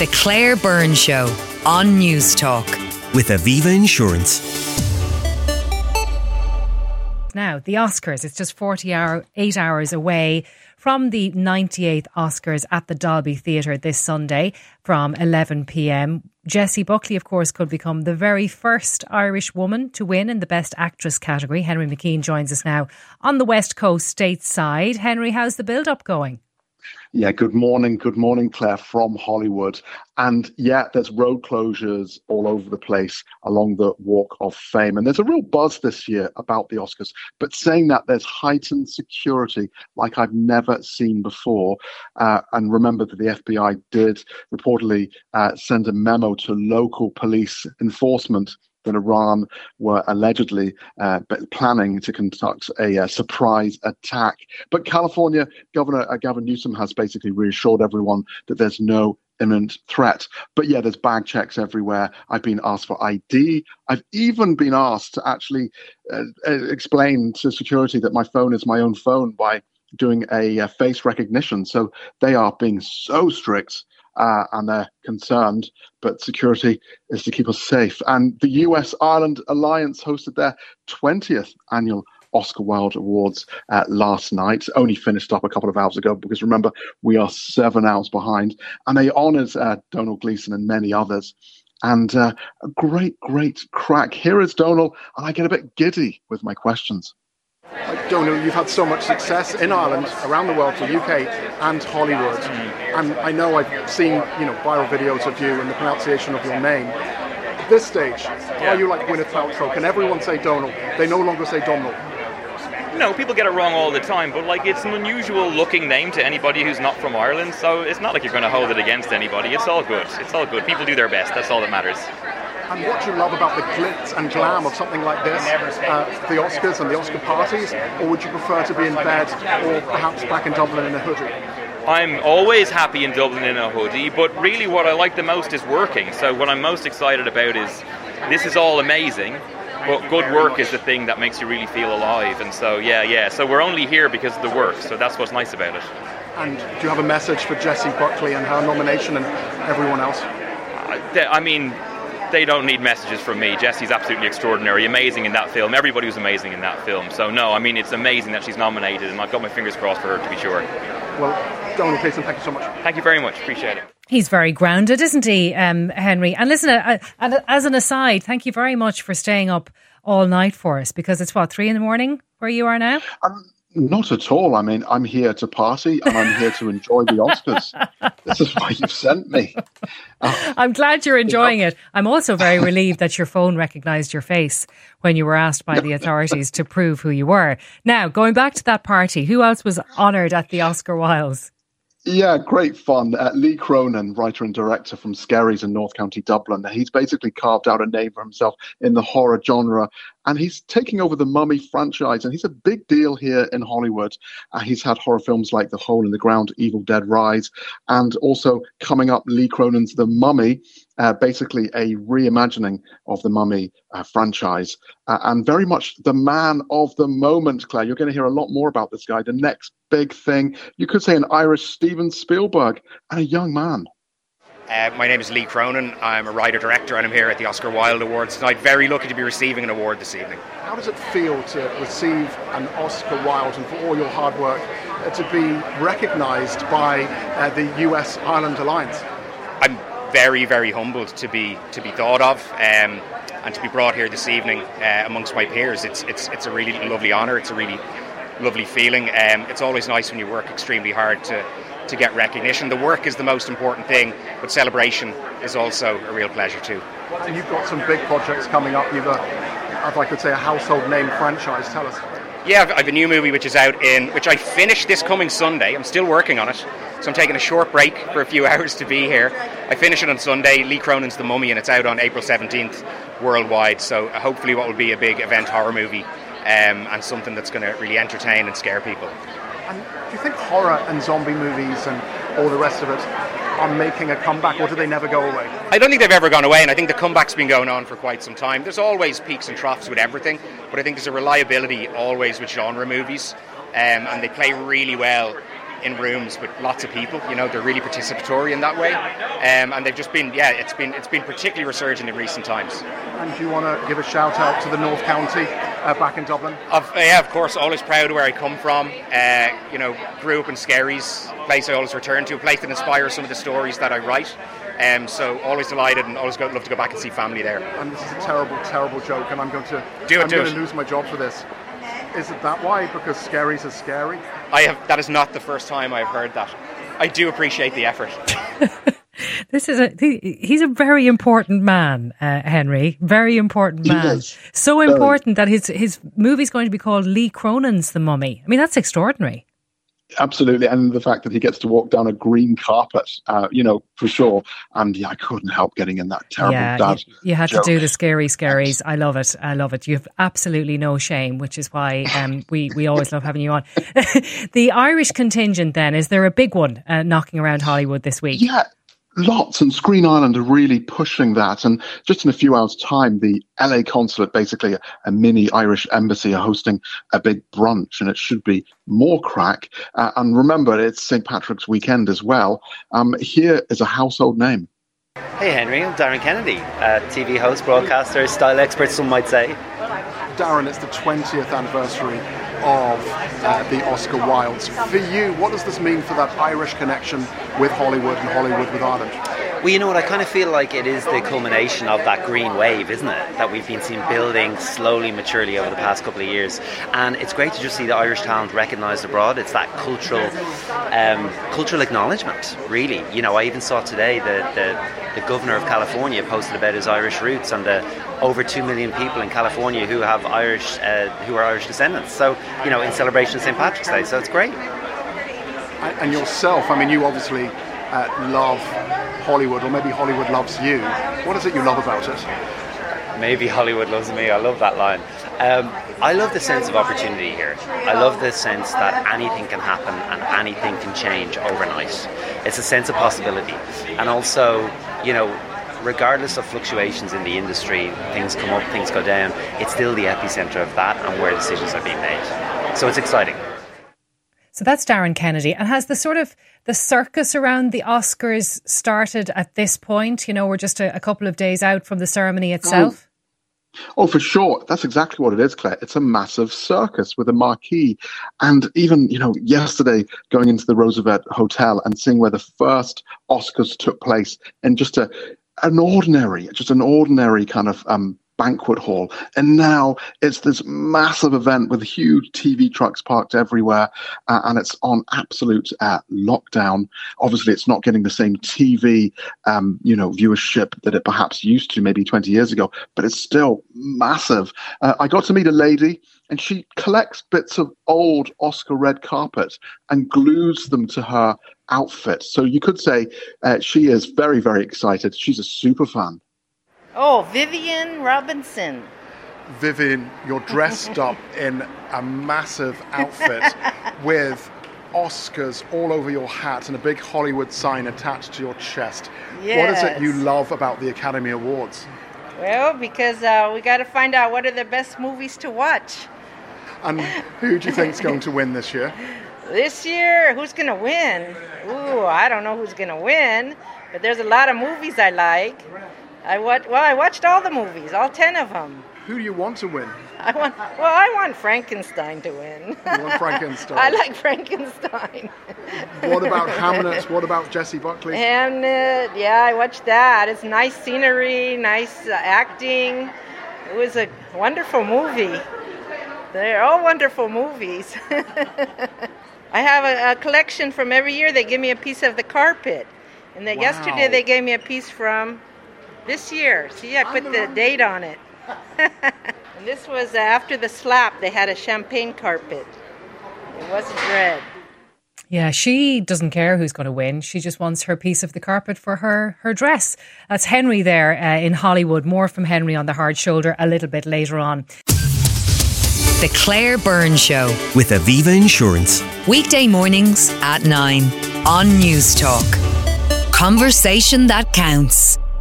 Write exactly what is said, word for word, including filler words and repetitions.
The Claire Byrne Show on News Talk. With Aviva Insurance. Now, the Oscars, it's just forty-eight hours away from the ninety-eighth Oscars at the Dolby Theatre this Sunday from eleven p.m. Jessie Buckley, of course, could become the very first Irish woman to win in the Best Actress category. Henry McKean joins us now on the West Coast stateside. Henry, how's the build-up going? Yeah, good morning. Good morning, Claire, from Hollywood. And yeah, there's road closures all over the place along the Walk of Fame. And there's a real buzz this year about the Oscars. But saying that, there's heightened security like I've never seen before. Uh, and remember that the F B I did reportedly uh, send a memo to local police enforcement that Iran were allegedly uh, planning to conduct a uh, surprise attack. But California Governor uh, Gavin Newsom has basically reassured everyone that there's no imminent threat. But yeah, there's bag checks everywhere. I've been asked for I D. I've even been asked to actually uh, explain to security that my phone is my own phone by doing a uh, face recognition. So they are being so strict. Uh, and they're concerned, but security is to keep us safe. And the U S Ireland Alliance hosted their twentieth annual Oscar Wilde Awards uh, last night. Only finished up a couple of hours ago because remember, we are seven hours behind. And they honoured uh, Domhnall Gleeson and many others. And uh, a great, great crack. Here is Domhnall, and I get a bit giddy with my questions. Domhnall, you've had so much success in Ireland, around the world, the U K and Hollywood. And I know I've seen, you know, viral videos of you and the pronunciation of your name. At this stage, yeah. Are you like Gwyneth Paltrow? Can everyone say Domhnall? They no longer say Domhnall. No, people get it wrong all the time, but like it's an unusual looking name to anybody who's not from Ireland, so it's not like you're going to hold it against anybody. It's all good. It's all good. People do their best. That's all that matters. And what do you love about the glitz and glam of something like this, uh, the Oscars and the Oscar parties, or would you prefer to be in bed or perhaps back in Dublin in a hoodie? I'm always happy in Dublin in a hoodie, but really what I like the most is working. So what I'm most excited about is this is all amazing, but good work is the thing that makes you really feel alive. And so, yeah, yeah. So we're only here because of the work, so that's what's nice about it. And do you have a message for Jessie Buckley and her nomination and everyone else? I, I mean... They don't need messages from me. Jessie's absolutely extraordinary, amazing in that film. Everybody was amazing in that film. So no, I mean, it's amazing that she's nominated, and I've got my fingers crossed for her to be sure. Well, Domhnall Gleeson, thank you so much. Thank you very much. Appreciate it. He's very grounded, isn't he, um, Henry? And listen, uh, uh, as an aside, thank you very much for staying up all night for us, because it's, what, three in the morning where you are now? Um, Not at all. I mean, I'm here to party and I'm here to enjoy the Oscars. This is why you've sent me. Uh, I'm glad you're enjoying it. I'm also very relieved that your phone recognised your face when you were asked by the authorities to prove who you were. Now, going back to that party, who else was honoured at the Oscar Wildes? Yeah, great fun. Uh, Lee Cronin, writer and director from Skerries in North County Dublin. He's basically carved out a name for himself in the horror genre, and he's taking over the Mummy franchise, and he's a big deal here in Hollywood. Uh, he's had horror films like The Hole in the Ground, Evil Dead Rise, and also coming up, Lee Cronin's The Mummy, uh, basically a reimagining of the Mummy uh, franchise, uh, and very much the man of the moment, Claire. You're going to hear a lot more about this guy. The next big thing, you could say an Irish Steven Spielberg, and a young man. Uh, my name is Lee Cronin. I'm a writer-director and I'm here at the Oscar Wilde Awards tonight. Very lucky to be receiving an award this evening. How does it feel to receive an Oscar Wilde and for all your hard work uh, to be recognised by uh, the U S Ireland Alliance? I'm very, very humbled to be to be thought of um, and to be brought here this evening uh, amongst my peers. It's it's it's a really lovely honour. It's a really lovely feeling. Um, it's always nice when you work extremely hard to to get recognition. The work is the most important thing, but celebration is also a real pleasure too. And you've got some big projects coming up. You've, a, if I could say, a household name franchise. Tell us. Yeah, I've, I've a new movie which is out in, which I finished this coming Sunday. I'm still working on it, so I'm taking a short break for a few hours to be here. I finish it on Sunday. Lee Cronin's The Mummy, and it's out on April seventeenth worldwide. So hopefully what will be a big event horror movie um, and something that's going to really entertain and scare people. And do you think horror and zombie movies and all the rest of it are making a comeback, or do they never go away? I don't think they've ever gone away, and I think the comeback's been going on for quite some time. There's always peaks and troughs with everything, but I think there's a reliability always with genre movies, um, and they play really well in rooms with lots of people. You know, they're really participatory in that way, um, and they've just been, yeah, it's been it's been particularly resurgent in recent times. And do you want to give a shout out to the North County uh, back in Dublin? Of, uh, yeah, of course, always proud of where I come from. Uh, you know, grew up in Skerries, a place I always return to, a place that inspires some of the stories that I write. Um, so always delighted and always go, love to go back and see family there. And this is a terrible, terrible joke, and I'm going to do it. I'm do going it. to lose my job for this. Is it that why? Because Skerries is scary? I have. That is not the first time I've heard that. I do appreciate the effort. This is a he's a very important man, uh, Henry. Very important man. So important that his his movie's going to be called Lee Cronin's The Mummy. I mean, that's extraordinary. Absolutely, and the fact that he gets to walk down a green carpet, uh, you know, for sure. And yeah, I couldn't help getting in that terrible yeah, dad. You, you had joke. to do the scary scaries. I love it. I love it. You have absolutely no shame, which is why um, we we always love having you on. The Irish contingent, then, is there a big one uh, knocking around Hollywood this week? Yeah. Lots, and Screen Island are really pushing that. And just in a few hours' time, the L A consulate, basically a, a mini Irish embassy, are hosting a big brunch, and it should be more crack. Uh, and remember, it's Saint Patrick's weekend as well. Um, here is a household name. Hey Henry, I'm Darren Kennedy, uh, T V host, broadcaster, style expert, some might say. Darren, it's the twentieth anniversary of uh, the Oscar Wildes. For you, what does this mean for that Irish connection with Hollywood and Hollywood with Ireland? Well, you know what, I kind of feel like it is the culmination of that green wave, isn't it? That we've been seeing building slowly, maturely over the past couple of years. And it's great to just see the Irish talent recognised abroad. It's that cultural um, cultural acknowledgement, really. You know, I even saw today that the, the governor of California posted about his Irish roots and the over two million people in California who have Irish, uh, who are Irish descendants. So, you know, in celebration of Saint Patrick's Day. So it's great. And yourself, I mean, you obviously uh, love Hollywood, or maybe Hollywood loves you. What is it you love about it? Maybe Hollywood loves me. I love that line. Um, I love the sense of opportunity here. I love the sense that anything can happen and anything can change overnight. It's a sense of possibility. And also, you know, regardless of fluctuations in the industry, things come up, things go down, it's still the epicenter of that and where decisions are being made. So it's exciting. So that's Darren Kennedy. And has the sort of the circus around the Oscars started at this point? You know, we're just a, a couple of days out from the ceremony itself. Oh, for sure. That's exactly what it is, Claire. It's a massive circus with a marquee. And even, you know, yesterday going into the Roosevelt Hotel and seeing where the first Oscars took place in just a an ordinary, just an ordinary kind of um, banquet hall. And now it's this massive event with huge T V trucks parked everywhere, uh, and it's on absolute uh, lockdown. Obviously, it's not getting the same T V, um, you know, viewership that it perhaps used to maybe twenty years ago, but it's still massive. Uh, I got to meet a lady, and she collects bits of old Oscar red carpet and glues them to her outfit. So you could say uh, she is very, very excited. She's a super fan. Oh, Vivian Robinson. Vivian, you're dressed up in a massive outfit with Oscars all over your hat and a big Hollywood sign attached to your chest. Yes. What is it you love about the Academy Awards? Well, because uh, we got to find out what are the best movies to watch. And who do you think is going to win this year? This year, who's going to win? Ooh, I don't know who's going to win, but there's a lot of movies I like. I watch, well, I watched all the movies, all ten of them. Who do you want to win? I want, well, I want Frankenstein to win. You want Frankenstein? I like Frankenstein. What about Hamnet? What about Jessie Buckley? Hamnet, yeah, I watched that. It's nice scenery, nice uh, acting. It was a wonderful movie. They're all wonderful movies. I have a, a collection from every year. They give me a piece of the carpet. And then Wow. yesterday they gave me a piece from this year. See, I put the date on it. And this was uh, after the slap. They had a champagne carpet. It wasn't red. Yeah, she doesn't care who's going to win. She just wants her piece of the carpet for her, her dress. That's Henry there uh, in Hollywood. More from Henry on The Hard Shoulder a little bit later on. The Claire Byrne Show. With Aviva Insurance. Weekday mornings at nine on News Talk. Conversation that counts.